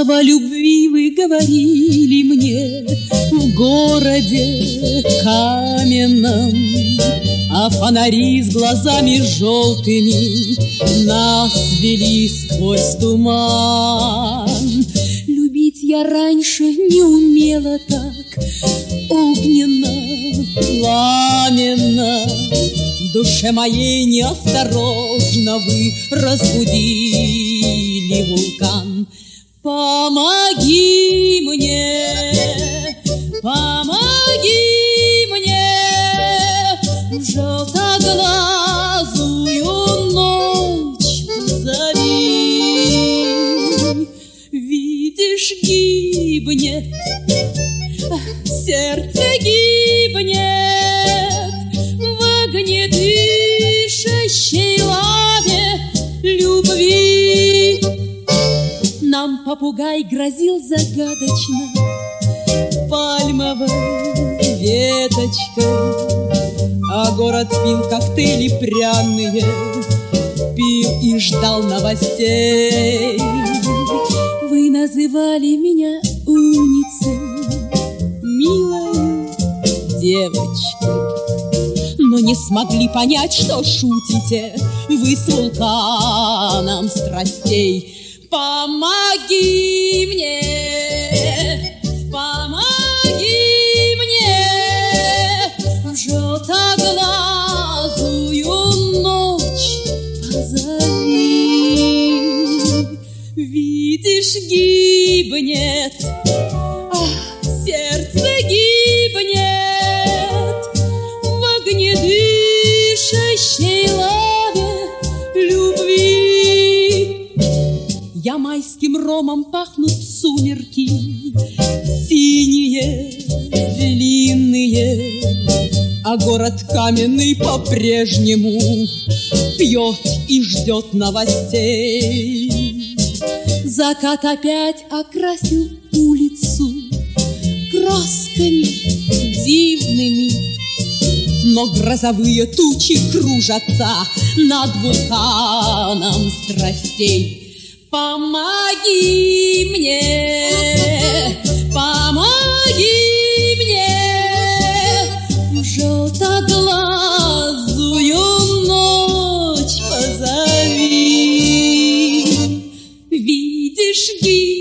Слова любви вы говорили мне в городе каменном, а фонари с глазами желтыми нас вели сквозь туман. Любить я раньше не умела так огненно, пламенно. В душе моей неосторожно вы разбудили вулкан. Помоги мне, помоги мне, в желтоглазую ночь позови. Видишь, гибнет, сердце гибнет в огнедышащей лаве любви. Нам попугай грозил загадочно пальмовой веточкой, а город пил коктейли пряные, пил и ждал новостей. Вы называли меня умницей, милой девочкой, но не смогли понять, что шутите вы с вулканом страстей. Помоги мне, помоги мне, в желтоглазую ночь позови. Видишь, гибнет, сердце гибнет в огнедышащей лаве любви. Я майским ромом пахнут сумерки, синие, длинные, а город каменный по-прежнему пьет и ждет новостей. Закат опять окрасил улицу красками дивными, но грозовые тучи кружатся над вулканом страстей. Помоги мне, помоги мне, в желтоглазую ночь позови. Видишь,